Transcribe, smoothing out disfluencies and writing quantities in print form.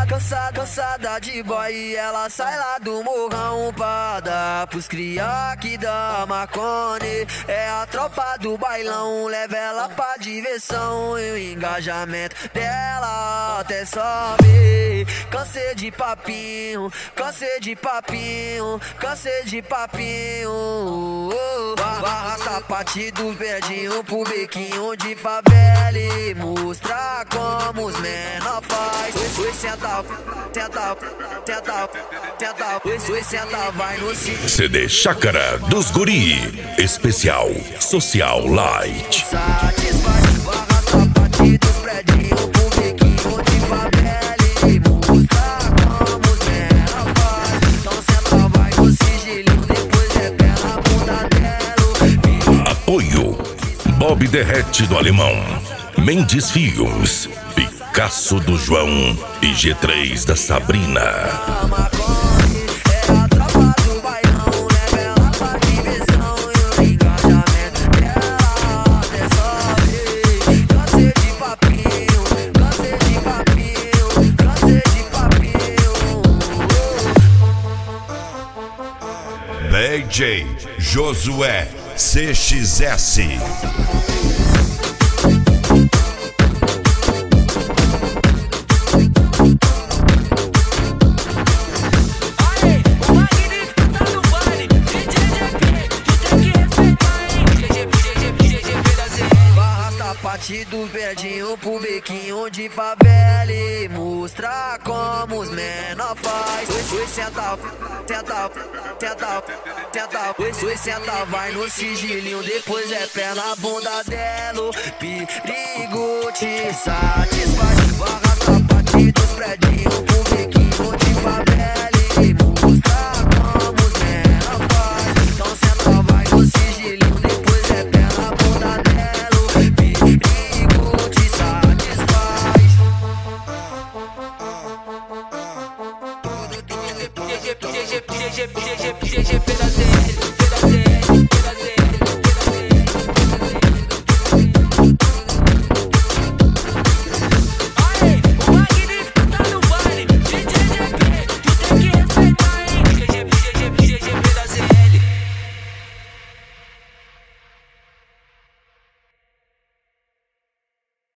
Cansada de boy e ela sai lá do morrão pra dar pros cria que dá Marconi. É a tropa do bailão, leva ela pra diversão e o engajamento dela até sobe. Cansei de papinho, cansei de papinho, cansei de papinho. Arrasta a parte do verdinho pro bequinho de favela e mostrar como os menor faz. Oi, senta, senta, senta, senta. Oi, senta, vai no cima. CD Chácara dos Guri, especial Social Light. Arrasta a parte dos predinhos pro bequinho de favela e mostrar como os menor faz. Então senta, vai no sigilinho, depois é pela bunda dela. Apoio Bob Derrete do Alemão, Mendes Filmes, Picasso do João e G3 da Sabrina. DJ Josué CXS. Parte do verdinho pro bequinho de favela e mostrar como os menor faz. Oi, senta, senta, senta, senta. Oi, senta, vai no sigilinho, depois é pé na bunda dela. Perigo te satisfaz.